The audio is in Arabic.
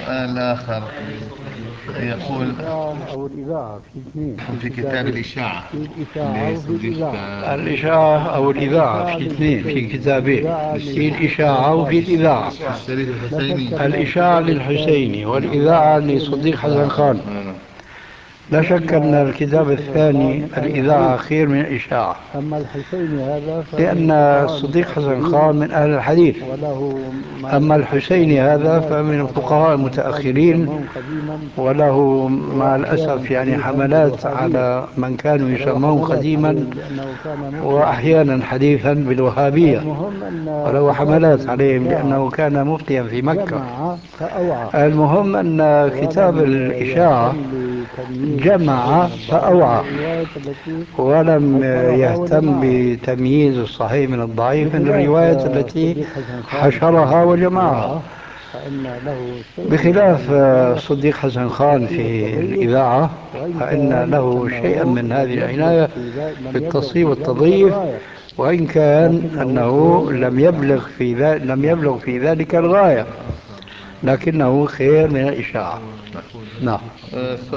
السؤال الآخر يقول الإشاعة أو الإذاعة في اثنين في في كتاب كتابين، الإشاعة في الإشاعة وفي لصديق الإذاعة. الإشاعة أو الإذاعة الإشاعة في اثنين في للحسين كتابين، والإذاعة في الإشاعة للحسن وفي الخالد. الإذاعة. الشريف لا شك الحسيني. أن الإشاعة الكتاب الثاني للحسيني الإذاعة والإذاعة خير من لصديق حسن الإشاعة، خان. لا شك أن لأن صديق الكتاب حسن الثاني خان من أهل الإذاعة الحديث، خير من الإشاعة، أما الحسيني هذا فمن لأن الفقهاء الصديق حسن المتأخرين، خان من أهل الحديث، وله أما الحسيني يعني هذا حملات فمن على الفقهاء من كانوا المتأخرين، يسمون قديما وله مع وأحيانا الأسف يعني حديثا حملات بالوهابية، على من كانوا وله يسمون حملات قديما عليهم لأنه كان مفتيا. وأحيانا حديثا بالوهابية، المهم أن وله كتاب حملات عليهم الإشاعة لأنه كان مفتيا في مكة. جمع فأوعى، المهم أن كتاب ولم الإشاعة يهتم بتمييز الصحيح جمع من الضعيف من فأوعى، الرواية التي ولم حشرها يهتم وجمعها، بتمييز الصحيح من الضعيف من بخلاف الروايات التي صديق حسن خان في حشرها وجمعها. الإذاعة، فإن له شيئا من بخلاف هذه العناية صديق حسن في خان التصحيح في والتضعيف، الإذاعة، وإن فإن كان له شيئا أنه من هذه العناية في لم يبلغ التصحيح في ذلك والتضعيف، الغاية، وإن كان لكنه خير أنه من الإشاعة. لم نعم. يبلغ في ذلك الغاية، لكنه خير من الإشاعة. نعم.